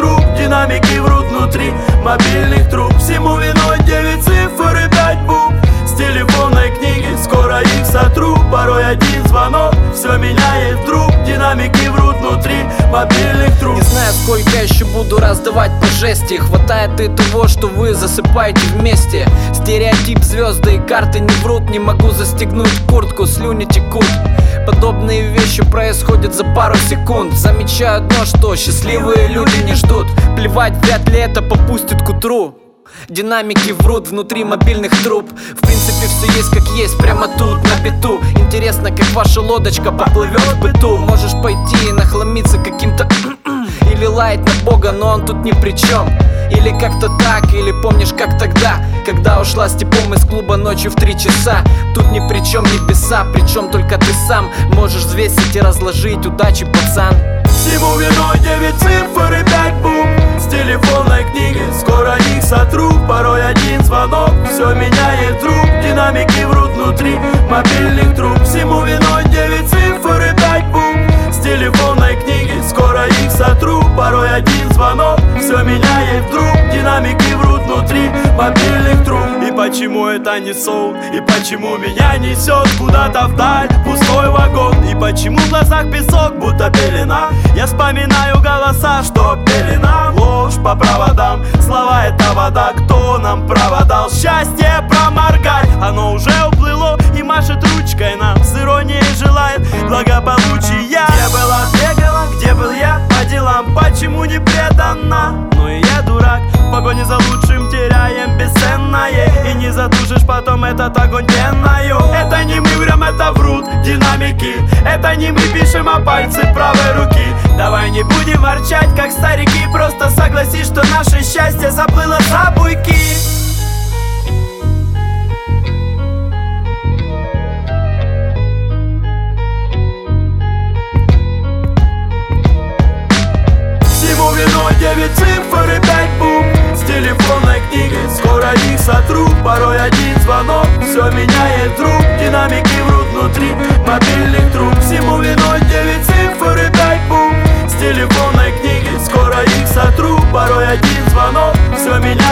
труб, динамики врут внутри мобильных труб. Всему виной 9 цифр и 5 букв с телефонной книги, скоро их сотру. Порой один звонок все меняет вдруг, динамики врут внутри мобильных труб. Не знаю, сколько еще буду раздавать по жести. Хватает и того, что вы засыпаете вместе. Стереотип, звезды и карты не врут. Не могу застегнуть куртку, слюни текут. Подобные вещи происходят за пару секунд. Замечаю одно, что счастливые люди не ждут. Плевать, вряд ли это попустит к утру. Динамики врут внутри мобильных труб. В принципе все есть как есть, прямо тут на биту. Интересно, как ваша лодочка поплывет в быту. Можешь пойти и нахламиться каким-то или лаять на Бога, но он тут ни при чем. Или как-то так, или помнишь как тогда, когда ушла с типом из клуба ночью в 3 часа. Тут ни при чем небеса, причем только ты сам можешь взвесить и разложить. Удачи, пацан. Всему виной 9 цифр и 5 букв с телефонной книги, скоро их сотру. Порой один звонок все меняет вдруг, динамики врут внутри мобильных труб. Всему виной 9 цифр и 5 букв с телефонной книги, скоро их сотру. Порой один звонок все меняет вдруг, динамики врут внутри мобильных труб. И почему это не сон? И почему меня несет куда-то вдаль пустой вагон? И почему в глазах песок, будто пелена? Я вспоминаю голоса, что пели нам ложь по проводам. Слова — это вода, кто нам право дал счастье проморгать? Оно уже уплыло и машет ручкой нам, с иронией желает благополучия. Где была, бегала, где был я по делам? Почему не предана? Ну и я дурак, в погоне за лучшим теряем бесценное. И не затушишь потом этот огонь пеною. Это не мы врем, это врут динамики. Это не мы пишем, а пальцы правой руки. Давай не будем ворчать, как старики. Просто согласись, что наше счастье заплыло за буйки. Всему виной 9 цифр и 5 букв с телефонной книги, скоро их сотру. Порой один звонок все меняет вдруг, динамики врут внутри мобильных труб. Всему виной 9 цифр и 5 букв с телефонной книги, скоро их сотру. Порой один звонок все меняет